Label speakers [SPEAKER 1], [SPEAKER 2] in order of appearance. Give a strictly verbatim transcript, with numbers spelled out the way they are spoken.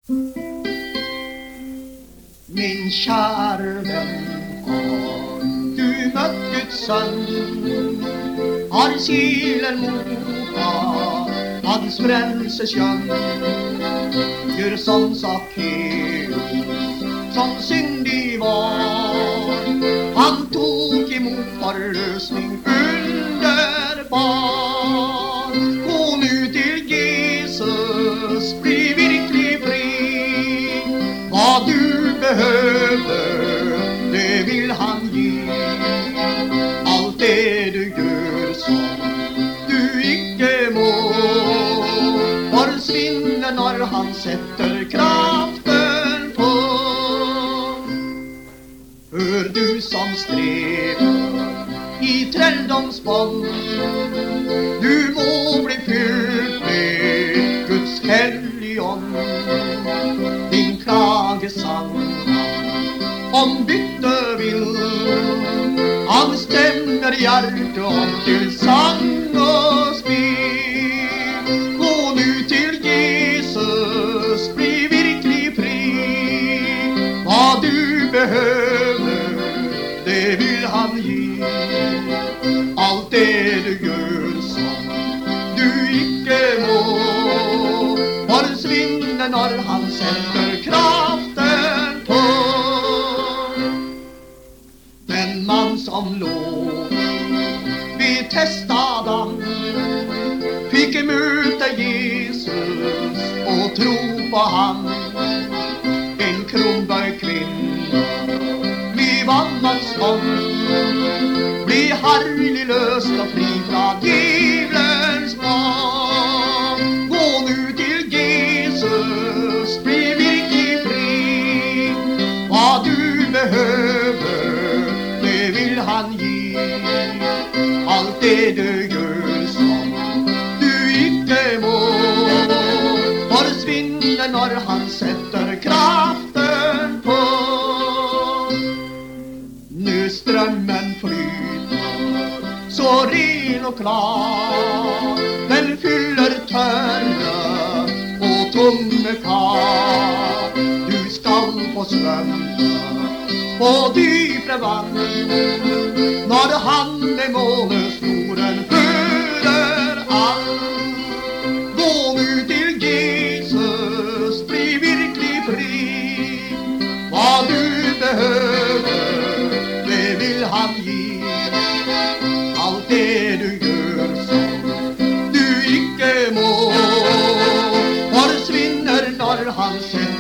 [SPEAKER 1] Min kära vän, har du mött Guds son? Har själen mottagit hans frälsesjön? Gör som Sackeus, som syndig var, han tog emot förlösning underbar. Gå nu till Jesus, bli virklig fri. Vad du behöver, det vill han ge. Allt det du gör som du icke må försvinner när han sätter kraften på. Hör du som strävar i träldomsband, du må bli fylld med Guds helgon. Din klagesang om bytte vill, han stämmer hjärtat om till sång och spel. Gå nu till Jesus, bli virklig fri. Vad du behöver, det vill han ge. Allt det du gör som du icke må försvinner när han sätter kraften på. Den man som låg vid testadan fick möta Jesus och tro på han. En kronböjd kvinna blev annans man, bli härlig löst och fri från djävulens barn. Gå nu till Jesus, bli virklig fri. Vad du behöver, det vill han ge. Allt det du gör som du icke må försvinner när han sätter kraften på. Nu strömmen flyter så ren och klar, den fyller törne och tomme kar. Du skall få svömma på djupre vatten när han med månesnoren föder allt. Gå nu till Jesus, bli virklig fri. Vad du behöver, det vill han ge. Allt det du gör som du icke må försvinner när han sätter